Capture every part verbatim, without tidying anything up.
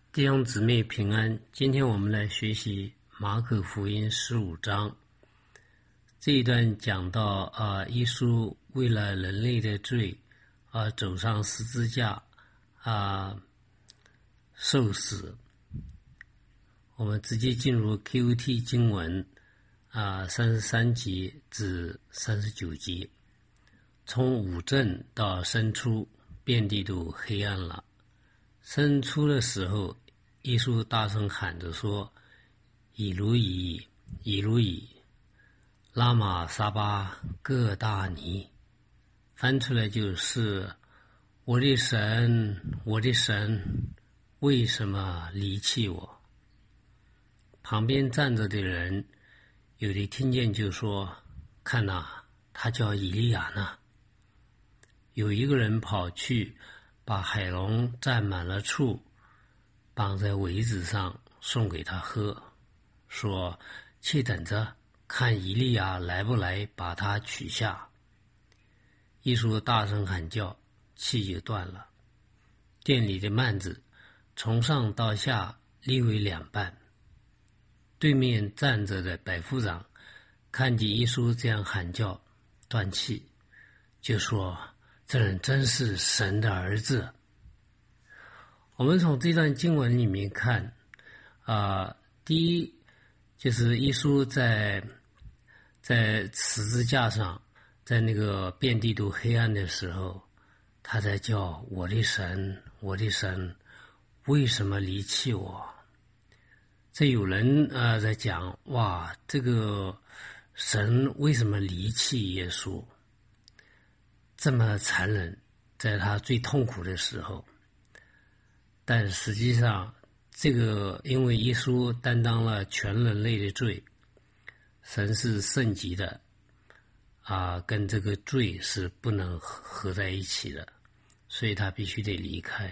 弟兄姊妹平安，今天我们来学习马可福音十五章。这一段讲到啊，耶稣为了人类的罪啊，走上十字架啊，受死。我们直接进入 Q T 经文啊，三十三节至三十九节。从午正到申初，遍地都黑暗了。申初的时候，耶稣大声喊着说：“以卢以，以卢以，拉玛撒巴各大尼。”翻出来就是：“我的神，我的神，为什么离弃我？”旁边站着的人，有的听见就说：“看哪，他叫以利亚呢。”有一个人跑去，把海龙蘸满了醋，绑在苇子上送给他喝，说：“去等着，看以利亚来不来把他取下。”耶稣大声喊叫，气就断了。店里的幔子从上到下裂为两半。对面站着的百夫长看见耶稣这样喊叫，断气，就说：“这人真是神的儿子。”我们从这段经文里面看啊、呃，第一就是耶稣在在十字架上，在那个遍地都黑暗的时候，他在叫：“我的神，我的神，为什么离弃我？”这有人啊、呃、在讲：“哇，这个神为什么离弃耶稣？这么残忍，在他最痛苦的时候。”但实际上，这个因为耶稣担当了全人类的罪，神是圣洁的，啊，跟这个罪是不能合在一起的，所以他必须得离开。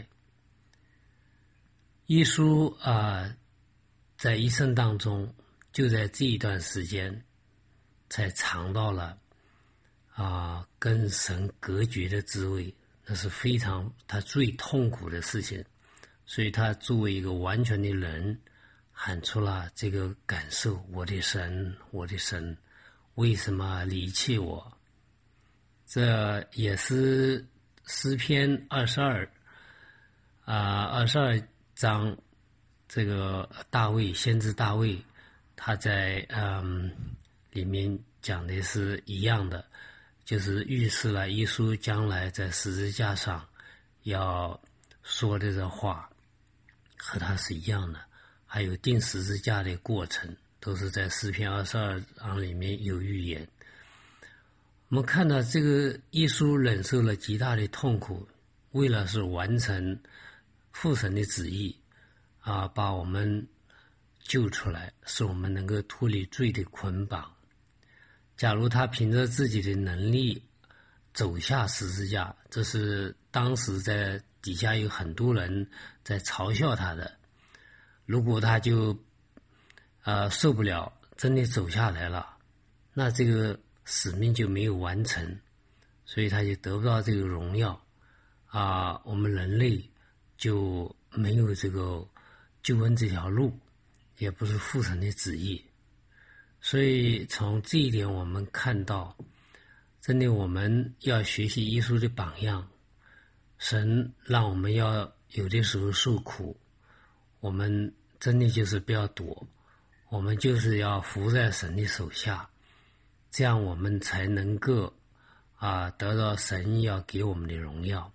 耶稣啊，在一生当中，就在这一段时间，才尝到了啊跟神隔绝的滋味，那是非常他最痛苦的事情。所以他作为一个完全的人，喊出了这个感受：“我的神，我的神，为什么离弃我？”这也是诗篇二十二啊，二十二章，这个大卫先知大卫，他在嗯里面讲的是一样的，就是预示了耶稣将来在十字架上要说的这话。和他是一样的，还有钉十字架的过程，都是在诗篇二十二章里面有预言。我们看到这个耶稣忍受了极大的痛苦，为了是完成父神的旨意啊，把我们救出来，使我们能够脱离罪的捆绑。假如他凭着自己的能力走下十字架，这是当时在底下有很多人在嘲笑他的。如果他就呃受不了，真的走下来了，那这个使命就没有完成，所以他就得不到这个荣耀啊。我们人类就没有这个救恩这条路，也不是父神的旨意。所以从这一点我们看到，真的我们要学习耶稣的榜样。神让我们要有的时候受苦，我们真的就是不要躲，我们就是要服在神的手下，这样我们才能够啊得到神要给我们的荣耀。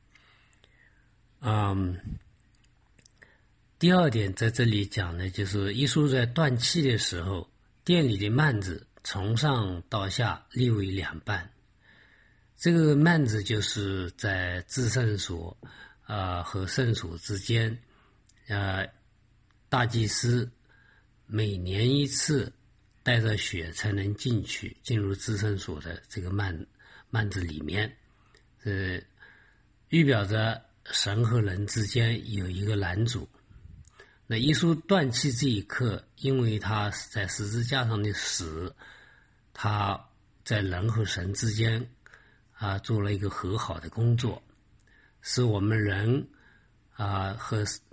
嗯，第二点在这里讲的就是耶稣在断气的时候，店里的幔子从上到下裂为两半。这个幔子就是在至圣所呃和圣所之间，呃大祭司每年一次带着血才能进去进入至圣所的这个幔幔子里面，呃预表着神和人之间有一个拦阻。那耶稣断气这一刻，因为他在十字架上的死，他在人和神之间啊，做了一个和好的工作，使我们人啊和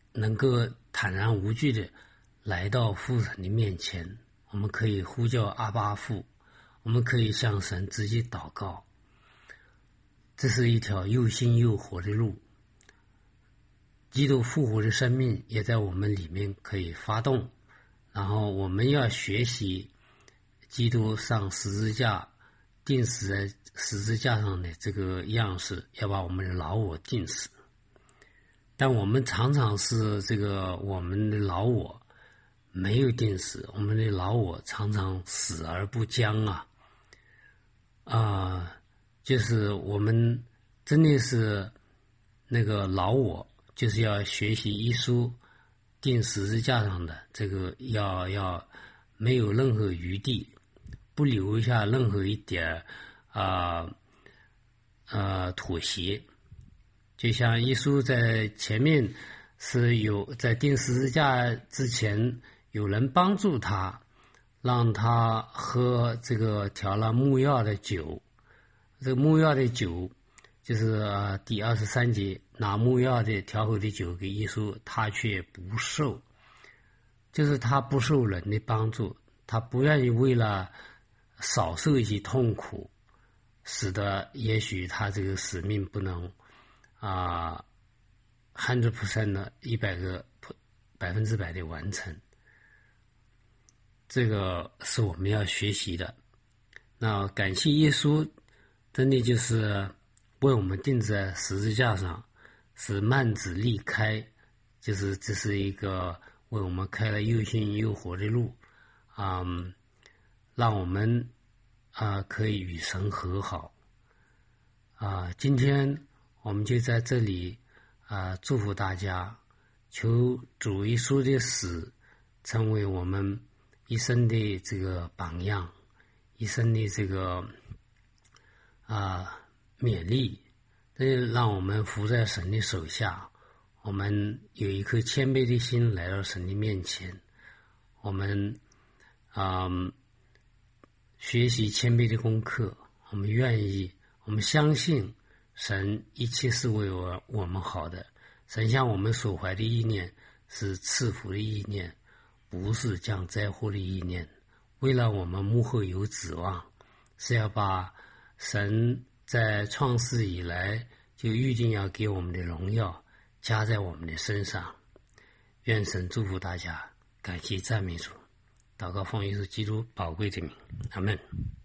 能够坦然无惧的来到父神的面前，我们可以呼叫阿爸父，我们可以向神直接祷告。这是一条又新又活的路，基督复活的生命也在我们里面可以发动，然后我们要学习基督上十字架钉死在十字架上的这个样式，要把我们的老我钉死。但我们常常是这个我们的老我没有钉死，我们的老我常常死而不僵啊啊、呃，就是我们真的是那个老我，就是要学习耶稣钉十字架上的这个，要要没有任何余地，不留下任何一点啊呃, 呃妥协。就像耶稣在前面是有在钉十字架之前有人帮助他，让他喝这个调了木药的酒，这个木药的酒就是、呃、第二十三节，拿木药的调好的酒给耶稣，他却不受，就是他不受人的帮助，他不愿意为了少受一些痛苦，使得也许他这个使命不能啊，hundred percent 的一百个百分之百的完成，这个是我们要学习的。那感谢耶稣，真的就是为我们钉在十字架上，使幔子裂开，就是这是一个为我们开了又新又活的路，嗯，让我们啊、呃、可以与神和好啊、呃。今天我们就在这里啊、呃、祝福大家，求主耶稣的死成为我们一生的这个榜样，一生的这个啊、呃、勉励，这让我们服在神的手下，我们有一颗谦卑的心来到神的面前，我们啊、呃、学习谦卑的功课，我们愿意，我们相信神一切是为我我们好的，神向我们所怀的意念是赐福的意念，不是降灾祸的意念，为了我们幕后有指望，是要把神在创世以来就预定要给我们的荣耀加在我们的身上。愿神祝福大家，感谢赞美主，祷告奉耶稣基督宝贵的名，阿们。